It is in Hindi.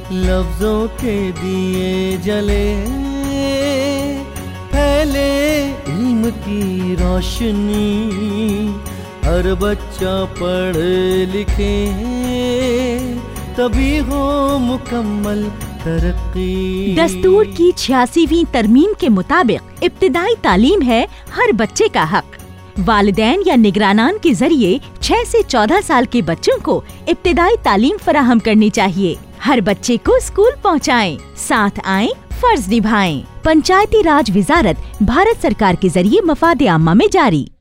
लफ्जों के दिए जले, फैले इल्म की रोशनी, हर बच्चा पढ़े लिखे तभी हो मुकम्मल तरक्की। दस्तूर की 86वीं तरमीम के मुताबिक इब्तिदाई तालीम है हर बच्चे का हक। वालिदैन या निगरानान के जरिए 6 से 14 साल के बच्चों को इब्तिदाई तालीम फराहम करनी चाहिए। हर बच्चे को स्कूल पहुंचाएं, साथ आएं, फर्ज निभाएं। पंचायती राज विजारत भारत सरकार के जरिए मफाद आम्मा में जारी।